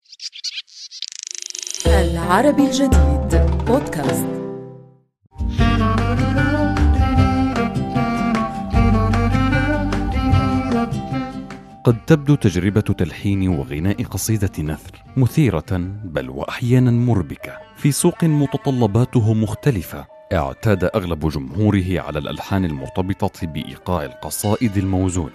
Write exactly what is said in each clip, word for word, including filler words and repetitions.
العربي الجديد بودكاست. قد تبدو تجربة تلحين وغناء قصيدة نثر مثيرة بل وأحيانا مربكة في سوق متطلباته مختلفة. اعتاد أغلب جمهوره على الألحان المرتبطة بإيقاع القصائد الموزونة.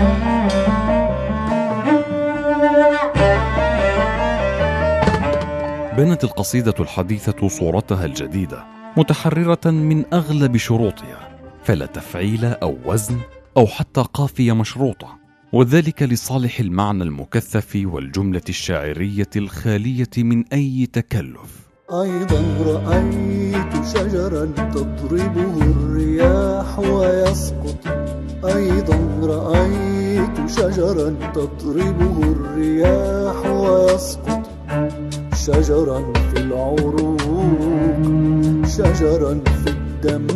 بنت القصيدة الحديثة صورتها الجديدة متحررة من أغلب شروطها، فلا تفعيل أو وزن أو حتى قافية مشروطة، وذلك لصالح المعنى المكثف والجملة الشاعرية الخالية من أي تكلف. أيضا رأيت شجرا تضربه الرياح ويسقط، أيضا رأيت شجرا تضربه الرياح ويسقط، شجرا في العروق، شجرا في الدم،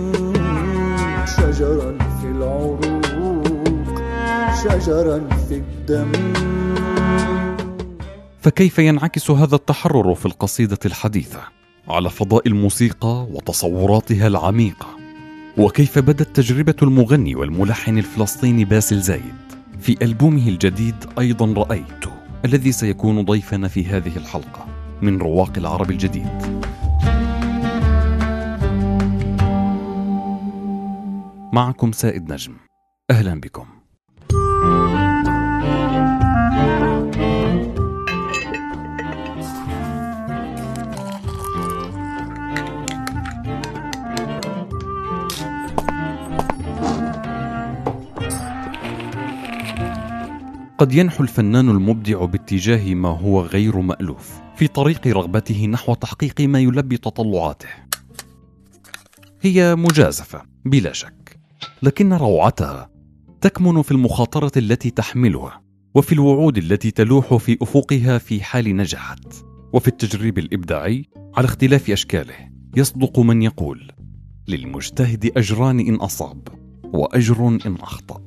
شجرا في العروق، شجرا في الدم. فكيف ينعكس هذا التحرر في القصيدة الحديثة على فضاء الموسيقى وتصوراتها العميقة؟ وكيف بدت تجربة المغني والملحن الفلسطيني باسل زايد في ألبومه الجديد أيضا رأيته، الذي سيكون ضيفنا في هذه الحلقة من رواق العربي الجديد. معكم سائد نجم، أهلا بكم. قد ينحو الفنان المبدع باتجاه ما هو غير مألوف في طريق رغبته نحو تحقيق ما يلبي تطلعاته. هي مجازفة بلا شك، لكن روعتها تكمن في المخاطرة التي تحملها، وفي الوعود التي تلوح في أفقها في حال نجحت، وفي التجريب الإبداعي على اختلاف أشكاله. يصدق من يقول: للمجتهد أجران إن أصاب وأجر إن أخطأ.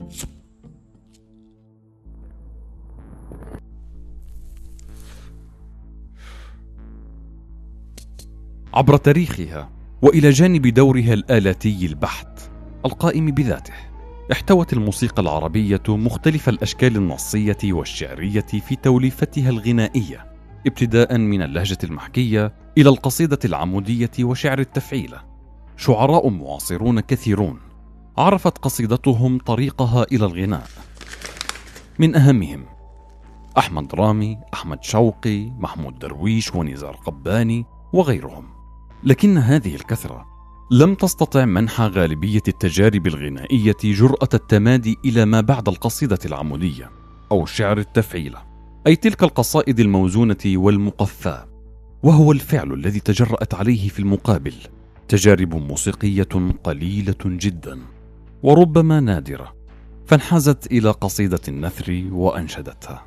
عبر تاريخها وإلى جانب دورها الآلاتي البحت القائم بذاته، احتوت الموسيقى العربية مختلف الأشكال النصية والشعرية في توليفتها الغنائية، ابتداء من اللهجة المحكية إلى القصيدة العمودية وشعر التفعيلة. شعراء معاصرون كثيرون عرفت قصيدتهم طريقها إلى الغناء، من أهمهم أحمد رامي، أحمد شوقي، محمود درويش ونزار قباني وغيرهم. لكن هذه الكثرة لم تستطع منح غالبية التجارب الغنائية جرأة التمادي إلى ما بعد القصيدة العمودية أو شعر التفعيلة، أي تلك القصائد الموزونة والمقفاة، وهو الفعل الذي تجرأت عليه في المقابل تجارب موسيقية قليلة جدا وربما نادرة، فانحازت إلى قصيدة النثر وأنشدتها.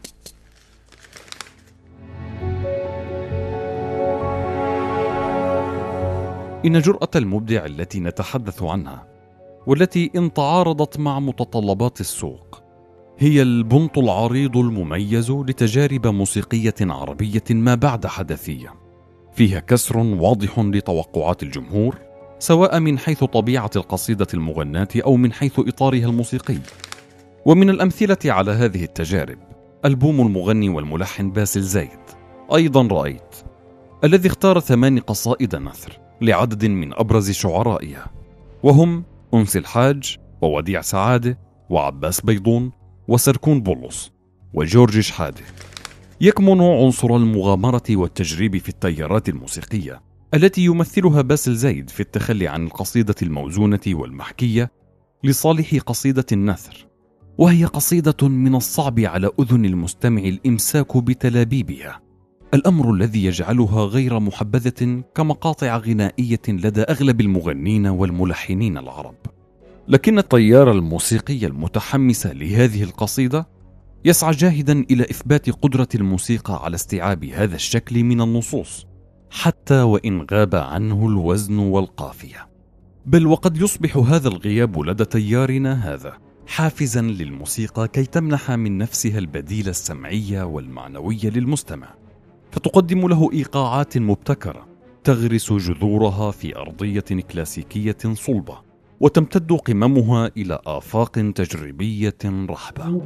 إن جرأة المبدع التي نتحدث عنها، والتي إن تعارضت مع متطلبات السوق، هي البنط العريض المميز لتجارب موسيقية عربية ما بعد حدثية، فيها كسر واضح لتوقعات الجمهور، سواء من حيث طبيعة القصيدة المغناة أو من حيث إطارها الموسيقي. ومن الأمثلة على هذه التجارب ألبوم المغني والملحن باسل زايد أيضا رأيت، الذي اختار ثمان قصائد نثر لعدد من أبرز شعرائها، وهم أنس الحاج ووديع سعادة وعباس بيضون وسركون بولس وجورج شحادة. يكمن عنصر المغامرة والتجريب في التيارات الموسيقية التي يمثلها باسل زايد في التخلي عن القصيدة الموزونة والمحكية لصالح قصيدة النثر، وهي قصيدة من الصعب على أذن المستمع الإمساك بتلابيبها، الأمر الذي يجعلها غير محبذة كمقاطع غنائية لدى أغلب المغنين والملحنين العرب. لكن التيار الموسيقي المتحمس لهذه القصيدة يسعى جاهدا إلى إثبات قدرة الموسيقى على استيعاب هذا الشكل من النصوص، حتى وإن غاب عنه الوزن والقافية. بل وقد يصبح هذا الغياب لدى تيارنا هذا حافزا للموسيقى كي تمنح من نفسها البديل السمعي والمعنوي للمستمع، فتقدم له إيقاعات مبتكرة تغرس جذورها في أرضية كلاسيكية صلبة، وتمتد قممها إلى آفاق تجريبية رحبة.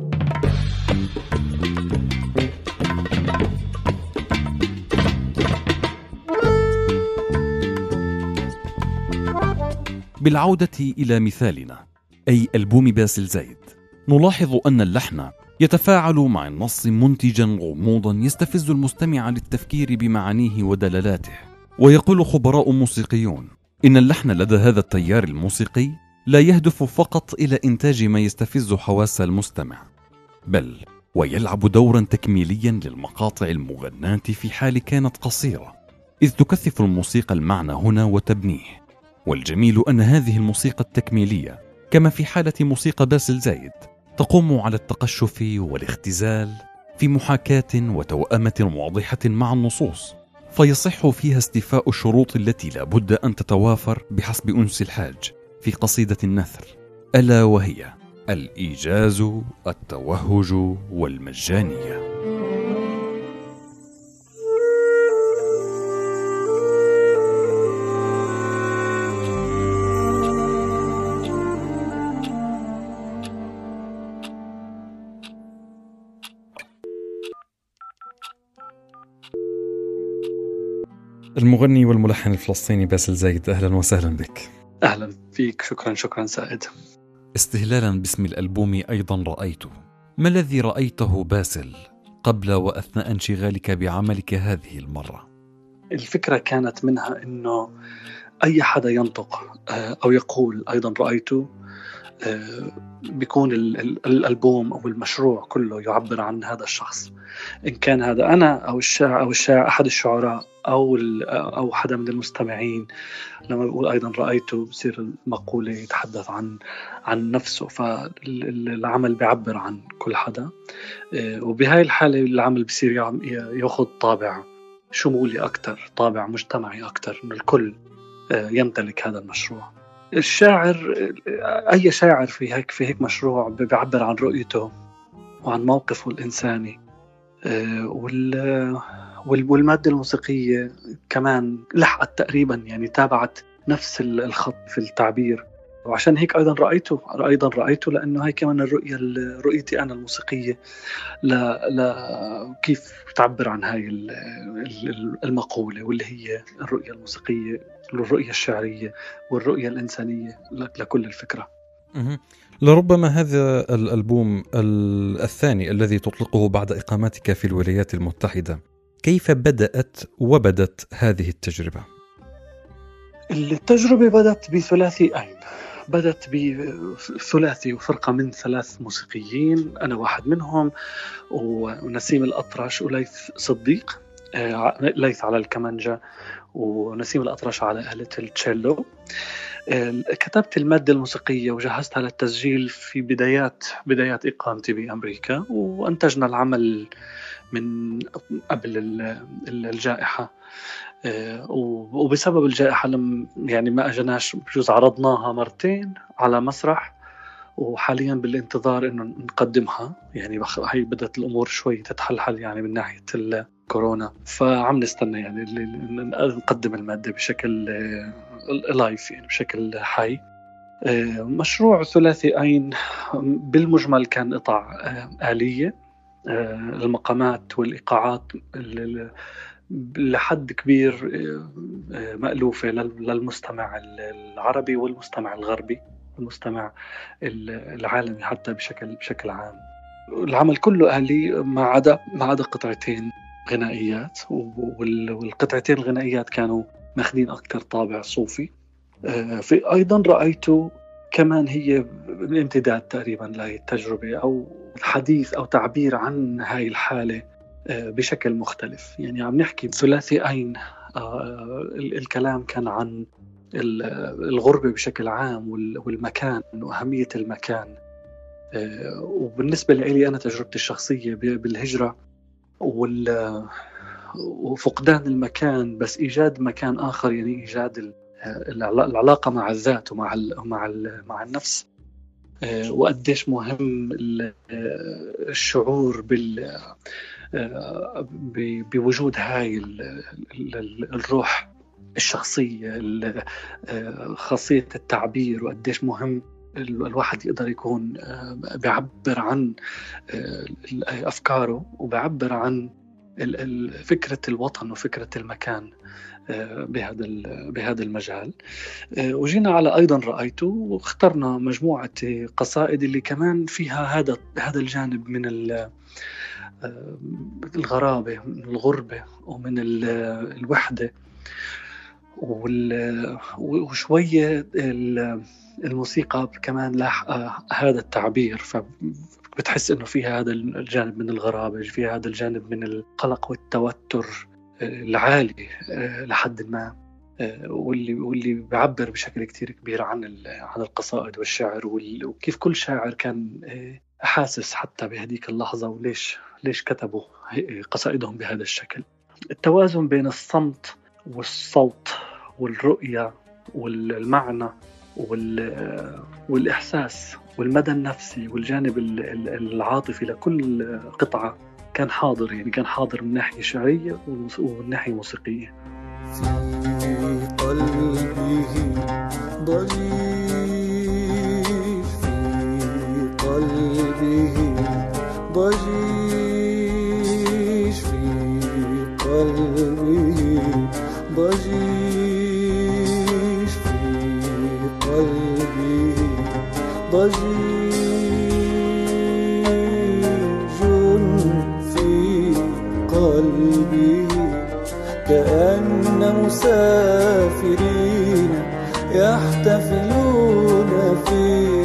بالعودة إلى مثالنا، أي ألبوم باسل زايد، نلاحظ أن اللحن يتفاعل مع النص منتجا غموضا يستفز المستمع للتفكير بمعانيه ودللاته. ويقول خبراء موسيقيون إن اللحن لدى هذا التيار الموسيقي لا يهدف فقط إلى إنتاج ما يستفز حواس المستمع، بل ويلعب دورا تكميليا للمقاطع المغناة في حال كانت قصيرة، إذ تكثف الموسيقى المعنى هنا وتبنيه. والجميل أن هذه الموسيقى التكميلية كما في حالة موسيقى باسل زايد تقوم على التقشف والاختزال في محاكاة وتوأمة واضحة مع النصوص، فيصح فيها استيفاء الشروط التي لا بد أن تتوافر بحسب أنس الحاج في قصيدة النثر، ألا وهي الإيجاز، التوهج والمجانية. المغني والملحن الفلسطيني باسل زايد، أهلا وسهلا بك. أهلا فيك، شكرا شكرا سائد. استهلالا باسم الألبوم أيضا رأيته، ما الذي رأيته باسل قبل وأثناء انشغالك بعملك هذه المرة؟ الفكرة كانت منها أنه أي حدا ينطق أو يقول أيضا رأيته بيكون الألبوم أو المشروع كله يعبر عن هذا الشخص، إن كان هذا أنا أو الشاعر أو الشاعر أحد الشعراء أو أو حدا من المستمعين. لما بقول أيضا رأيته بصير المقولة يتحدث عن عن نفسه، فالعمل بيعبر عن كل حدا، وبهاي الحالة العمل بصير يأخذ طابع شمولي أكتر، طابع مجتمعي أكتر، إنه الكل يمتلك هذا المشروع. الشاعر، أي شاعر في هيك في هيك مشروع بيعبر عن رؤيته وعن موقفه الإنساني، والمادة الموسيقية كمان لحقت تقريبا، يعني تابعت نفس الخط في التعبير. وعشان هيك أيضا رأيته أيضا رأيته لأنه هاي كمان الرؤية رؤيتي أنا الموسيقية لا لا كيف تعبر عن هاي المقولة، واللي هي الرؤية الموسيقية، الرؤية الشعرية والرؤية الإنسانية لكل الفكرة. لربما هذا الألبوم الثاني الذي تطلقه بعد إقامتك في الولايات المتحدة، كيف بدأت وبدت هذه التجربة؟ التجربة بدأت بثلاثيين، بدأت بثلاثي وفرقة من ثلاث موسيقيين، أنا واحد منهم، ونسيم الأطرش وليث صديق، ليث على الكمانجا ونسيم الأطرش على آلة التشيلو. كتبت المادة الموسيقية وجهزتها للتسجيل في بدايات بدايات إقامتي بأمريكا، وأنتجنا العمل من قبل الجائحة، وبسبب الجائحة لم يعني ما أجناش، بجوز عرضناها مرتين على مسرح، وحاليا بالانتظار إنه نقدمها. يعني هي بدأت الأمور شوي تتحلحل يعني من ناحية الكورونا، فعم نستنى يعني نقدم المادة بشكل لايف، يعني بشكل حي. مشروع ثلاثيين بالمجمل كان قطع آلية، المقامات والإيقاعات لحد كبير مألوفة للمستمع العربي والمستمع الغربي والمستمع العالمي حتى بشكل بشكل عام. العمل كله آلي ما عدا ما عدا قطعتين غنائيات، والقطعتين الغنائيات كانوا ماخدين أكتر طابع صوفي. في أيضا رأيته كمان هي الامتداد تقريبا لهي التجربة، أو حديث أو تعبير عن هاي الحالة بشكل مختلف. يعني عم نحكي ثلاثيين، الكلام كان عن الغربة بشكل عام والمكان وأهمية المكان. وبالنسبة لي أنا تجربتي الشخصية بالهجرة وفقدان المكان، بس إيجاد مكان آخر، يعني إيجاد العلاقة مع الذات ومع مع مع النفس وقديش مهم الشعور بال بوجود هاي الروح الشخصية، خاصية التعبير، وقديش مهم الواحد يقدر يكون بيعبر عن أفكاره وبيعبر عن فكرة الوطن وفكرة المكان بهذا بهذا المجال. وجينا على أيضا رأيته واخترنا مجموعة قصائد اللي كمان فيها هذا هذا الجانب من الغرابة، من الغربة، ومن الوحدة، وشوية الموسيقى كمان لاح هذا التعبير، فبتحس إنه فيها هذا الجانب من الغرابة، فيها هذا الجانب من القلق والتوتر العالي لحد ما، واللي واللي بيعبر بشكل كتير كبير عن عن القصائد والشعر، وكيف كل شاعر كان حاسس حتى بهديك اللحظة، وليش ليش كتبوا قصائدهم بهذا الشكل. التوازن بين الصمت والصوت والرؤية والمعنى والإحساس والمدى النفسي والجانب العاطفي لكل قطعة كان حاضر، يعني كان حاضر من ناحية شعرية ومن ناحية موسيقية. في قلبه ضجيج، في قلبه ضجيج، في قلبه ضجيج، في قلبه ضجيج، في قلبه كأن مسافرين يحتفلون في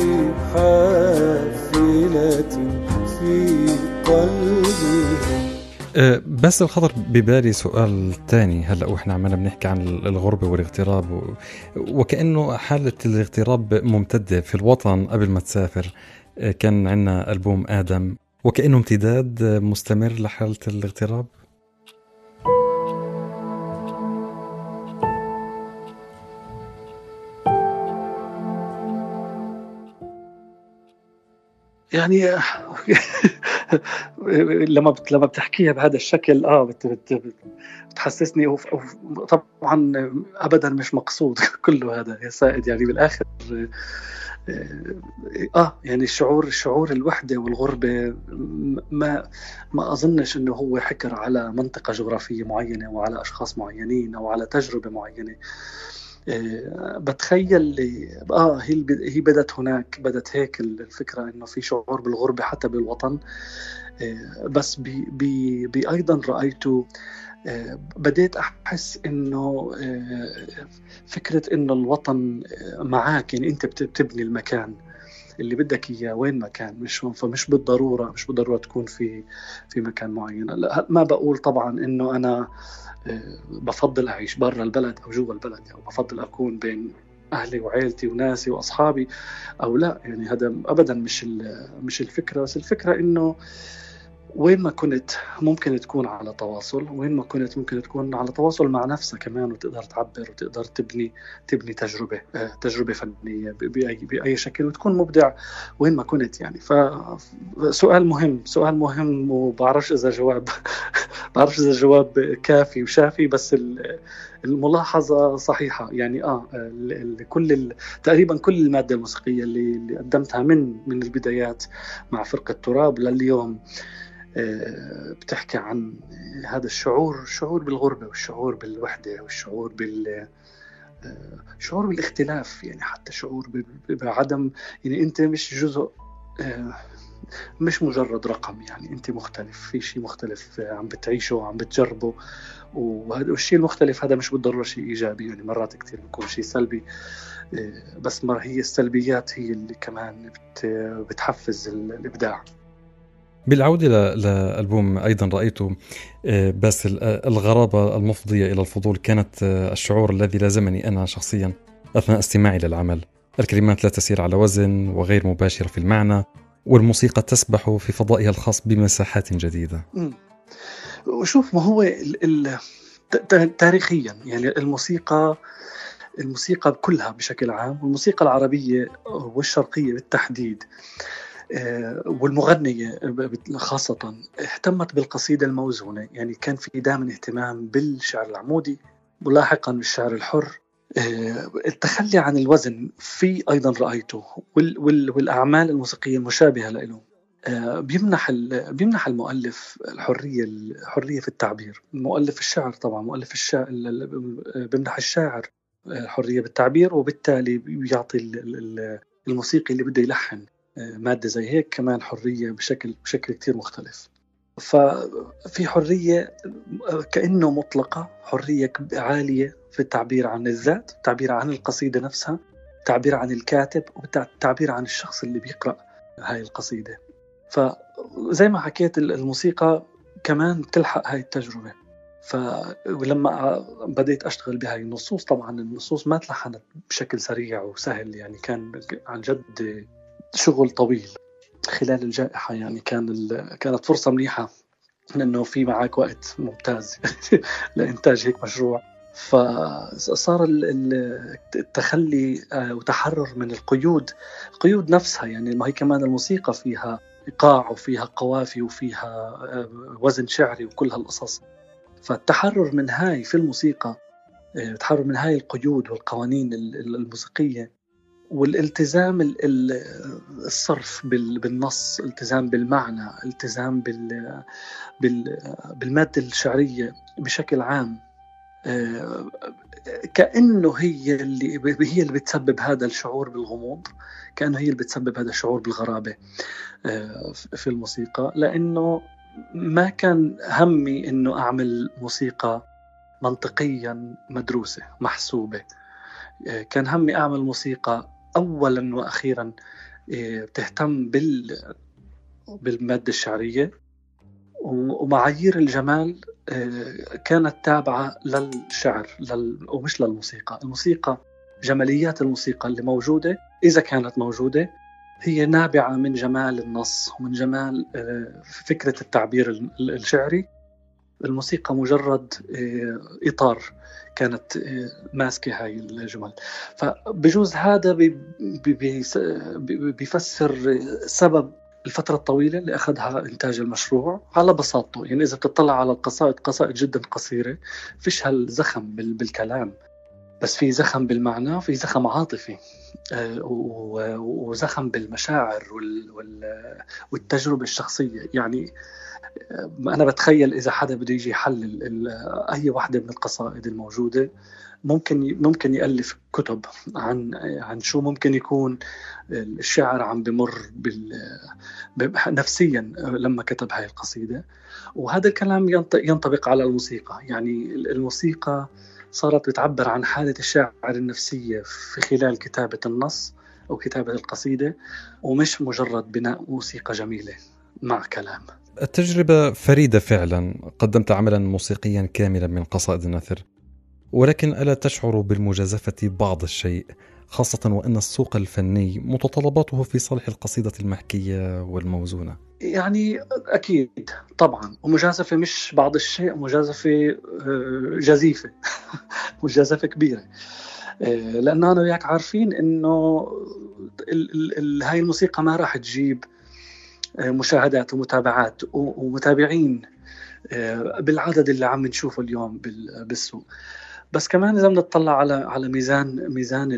حافلة في قلبه. بس الخطر ببالي سؤال تاني هلأ وإحنا عمالنا بنحكي عن الغربة والاغتراب، وكأنه حالة الاغتراب ممتدة في الوطن قبل ما تسافر. كان عنا ألبوم آدم وكأنه امتداد مستمر لحالة الاغتراب. يعني لما بت... لما بتحكيها بهذا الشكل اه بت... بت... بتحسسني أوف... أوف... طبعا ابدا مش مقصود كله هذا يا سائد، يعني بالاخر اه يعني الشعور الشعور الوحده والغربه ما ما اظنش انه هو حكر على منطقه جغرافيه معينه وعلى اشخاص معينين او على تجربه معينه. بتخيل اه هي هي بدت هناك، بدت هيك الفكره انه في شعور بالغربه حتى بالوطن. بس بي بي بي ايضا رايته، بديت احس انه فكره انه الوطن معاك، يعني انت بتبني المكان اللي بدك اياه وين ما كان، مش فمش بالضروره مش بالضروره تكون في في مكان معين. لا ما بقول طبعا انه انا بفضل أعيش برا البلد أو جوا البلد، أو بفضل أكون بين أهلي وعائلتي وناسي وأصحابي أو لا، يعني هذا أبدا مش مش الفكرة. بس الفكرة إنه وين ما كنت ممكن تكون على تواصل، وين ما كنت ممكن تكون على تواصل مع نفسك كمان، وتقدر تعبر وتقدر تبني تبني تجربة تجربة فنية بأي بأي شكل، وتكون مبدع وين ما كنت. يعني فسؤال مهم سؤال مهم وبعرفش إذا جواب بعرفش إذا جواب كافي وشافي، بس الملاحظة صحيحة. يعني آه كل تقريبا كل المادة الموسيقية اللي, اللي قدمتها من من البدايات مع فرقة تراب لليوم بتحكي عن هذا الشعور، شعور بالغربة والشعور بالوحدة والشعور بال شعور بالاختلاف، يعني حتى شعور بعدم، يعني أنت مش جزء، مش مجرد رقم، يعني أنت مختلف، في شيء مختلف عم بتعيشه وعم بتجربه، وهذا الشيء المختلف هذا مش بالضرورة شيء إيجابي، يعني مرات كتير بيكون شيء سلبي، بس مرة هي السلبيات هي اللي كمان بتحفز الإبداع. بالعودة لألبوم أيضا رأيته، بس الغرابة المفضية إلى الفضول كانت الشعور الذي لازمني أنا شخصيا أثناء استماعي للعمل. الكلمات لا تسير على وزن وغير مباشرة في المعنى، والموسيقى تسبح في فضائها الخاص بمساحات جديدة. وشوف، ما هو ال ال تاريخيا يعني الموسيقى الموسيقى كلها بشكل عام، والموسيقى العربية والشرقية بالتحديد والمغنية خاصة اهتمت بالقصيدة الموزونة. يعني كان في دائما اهتمام بالشعر العمودي ولاحقا بالشعر الحر. التخلي عن الوزن في أيضا رأيته، والأعمال الموسيقية المشابهة له بيمنح بيمنح المؤلف الحرية الحرية في التعبير. مؤلف الشعر طبعا مؤلف الشعر بيمنح الشاعر حرية بالتعبير، وبالتالي بيعطي الموسيقي اللي بده يلحن مادة زي هيك كمان حرية بشكل بشكل كتير مختلف. ففي حرية كأنه مطلقة، حرية عالية في التعبير عن الذات، التعبير عن القصيدة نفسها، التعبير عن الكاتب، والتعبير عن الشخص اللي بيقرأ هاي القصيدة. فزي ما حكيت الموسيقى كمان تلحق هاي التجربة. فلما بديت أشتغل بهاي النصوص، طبعا النصوص ما تلحنت بشكل سريع وسهل، يعني كان عن جد شغل طويل خلال الجائحة. يعني كان كانت فرصة منيحة لأنه في معك وقت ممتاز لإنتاج هيك مشروع. فصار التخلي وتحرر من القيود القيود نفسها. يعني ما هي كمان الموسيقى فيها إيقاع وفيها قوافي وفيها وزن شعري وكل هالقصص. فالتحرر من هاي في الموسيقى، التحرر من هاي القيود والقوانين الموسيقية، والالتزام الصرف بالنص، التزام بالمعنى، التزام بالمادة الشعرية بشكل عام، كأنه هي اللي هي اللي بتسبب هذا الشعور بالغموض، كأنه هي اللي بتسبب هذا الشعور بالغرابة في الموسيقى. لأنه ما كان همي إنه أعمل موسيقى منطقيا مدروسة محسوبة، كان همي أعمل موسيقى أولا وأخيرا بتهتم بال بالمادة الشعرية، ومعايير الجمال كانت تابعة للشعر لل... ومش للموسيقى. الموسيقى، جماليات الموسيقى اللي موجودة إذا كانت موجودة هي نابعة من جمال النص ومن جمال فكرة التعبير الشعري. الموسيقى مجرد إطار كانت ماسكة هاي الجمل. فبجوز هذا بي بي بيفسر سبب الفترة الطويلة اللي أخذها إنتاج المشروع على بساطته. يعني إذا بتطلع على القصائد، قصائد جدا قصيرة، فيش هالزخم بالكلام، بس في زخم بالمعنى، في زخم عاطفي، وزخم بالمشاعر والتجربة الشخصية. يعني أنا بتخيل إذا حدا بده يجي يحلل أي واحدة من القصائد الموجودة، ممكن ممكن يألف كتب عن عن شو ممكن يكون الشاعر عم بمر بال نفسيا لما كتب هاي القصيدة. وهذا الكلام ينطبق على الموسيقى. يعني الموسيقى صارت بتعبر عن حالة الشاعر النفسية في خلال كتابة النص أو كتابة القصيدة، ومش مجرد بناء موسيقى جميلة مع كلام. التجربة فريدة فعلا، قدمت عملا موسيقيا كاملا من قصائد النثر، ولكن ألا تشعر بالمجازفة بعض الشيء، خاصة وأن السوق الفني متطلباته في صالح القصيدة المحكية والموزونة؟ يعني أكيد طبعا، ومجازفة مش بعض الشيء، مجازفة جزيفة مجازفة كبيرة. لأننا أنا وياك عارفين إنه هاي الموسيقى ما راح تجيب مشاهدات ومتابعات ومتابعين بالعدد اللي عم نشوفه اليوم بالسوق. بس كمان إذا بنطلع على على ميزان ميزان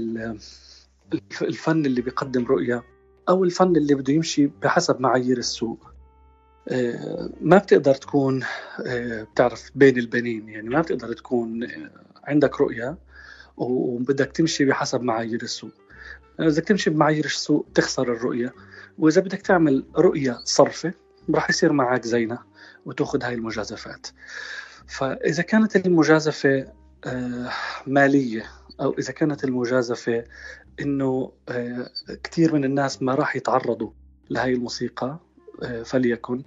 الفن اللي بيقدم رؤية، أو الفن اللي بده يمشي بحسب معايير السوق، ما بتقدر تكون بتعرف بين البنين. يعني ما بتقدر تكون عندك رؤية وبدك تمشي بحسب معايير السوق. إذا تمشي بمعايير السوق تخسر الرؤية، وإذا بدك تعمل رؤية صرفة راح يصير معك زينة وتأخذ هاي المجازفات. فإذا كانت المجازفة مالية، أو إذا كانت المجازفة إنه كتير من الناس ما راح يتعرضوا لهاي الموسيقى، فليكن،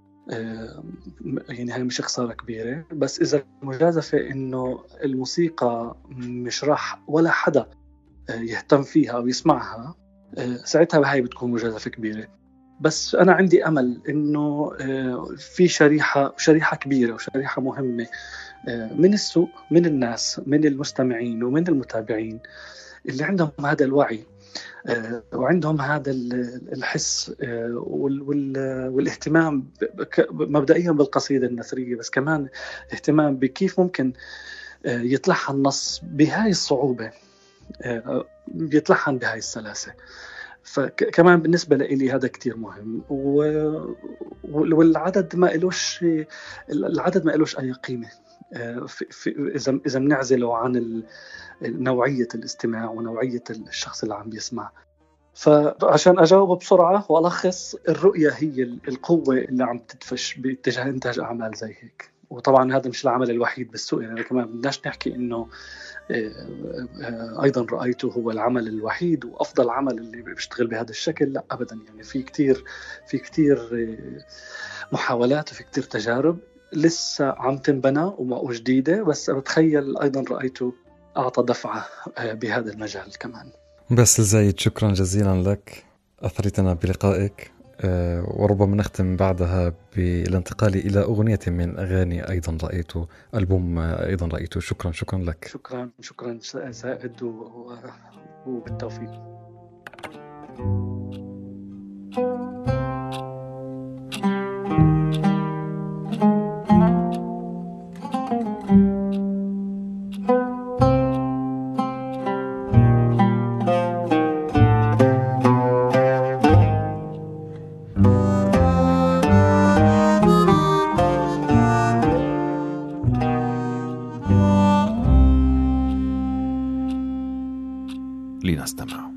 يعني هاي مش خسارة كبيرة. بس إذا المجازفة إنه الموسيقى مش راح ولا حدا يهتم فيها أو يسمعها، ساعتها هاي بتكون مجازفة كبيرة. بس أنا عندي أمل إنه في شريحة شريحة كبيرة وشريحة مهمة من السوق، من الناس، من المستمعين ومن المتابعين اللي عندهم هذا الوعي وعندهم هذا الحس والاهتمام مبدئيا بالقصيدة النثرية، بس كمان اهتمام بكيف ممكن يتلحن نص بهاي الصعوبة، يتلحن بهاي السلاسة. فكمان بالنسبة لي هذا كتير مهم، والعدد ما إلوش العدد ما إلوش أي قيمة في في إذا إذا بنعزله عن نوعية الاستماع ونوعية الشخص اللي عم بيسمع. فعشان أجاوب بسرعة وألخص، الرؤية هي القوة اللي عم تدفش باتجاه إنتاج أعمال زي هيك. وطبعا هذا مش العمل الوحيد بالسوق، يعني كمان بدناش نحكي إنه أيضا رأيته هو العمل الوحيد وأفضل عمل اللي بيشتغل بهذا الشكل. لا أبدا، يعني في كتير في كتير محاولات وفي كتير تجارب لسه عم تنبنى وجديدة، بس بتخيل أيضا رأيته أعطى دفعة بهذا المجال كمان. بس زايد، شكرا جزيلا لك، أثريتنا بلقائك. وربما نختم بعدها بالانتقال إلى أغنية من أغاني أيضا رأيته، ألبوم أيضا رأيته. شكرا شكرا لك. شكرا شكرا زائد، وبالتوفيق. لنستمع.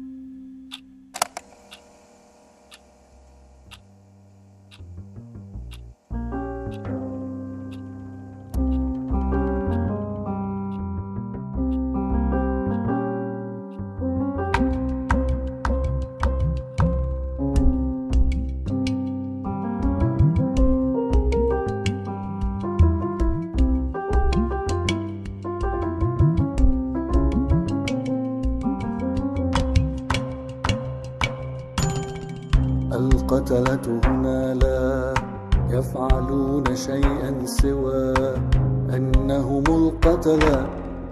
القتلة هنا لا يفعلون شيئا سوى أنهم القتلة.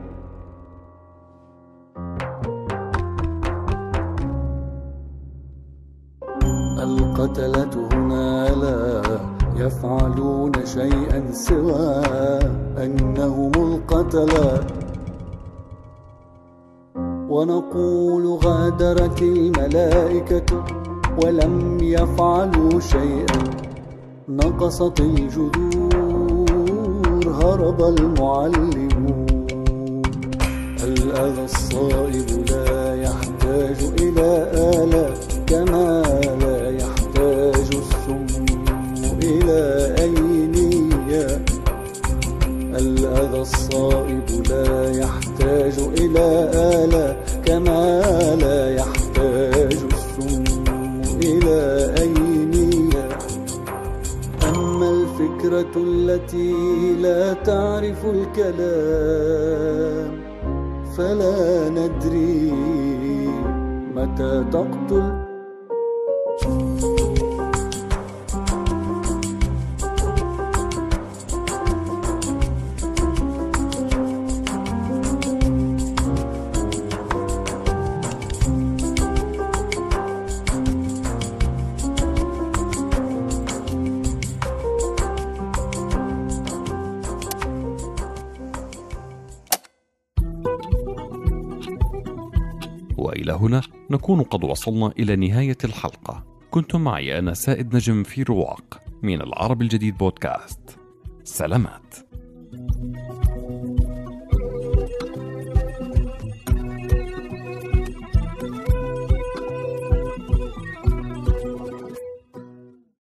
القتلة هنا لا يفعلون شيئا سوى أنهم القتلة. ونقول غادرت الملائكة ولم يفعلوا شيئا، نقصت الجذور هرب المعلمون. الأذى الصائب لا يحتاج إلى آلة، كما لا يحتاج السم إلى أي نية. الأذى الصائب لا يحتاج إلى آلة، كما لا يحتاج السم إلى أي نية. أما الفكرة التي لا تعرف الكلام فلا ندري متى تقتل. وإلى هنا نكون قد وصلنا إلى نهاية الحلقة. كنت معي أنا سائد نجم في رواق من العربي الجديد بودكاست. سلامات.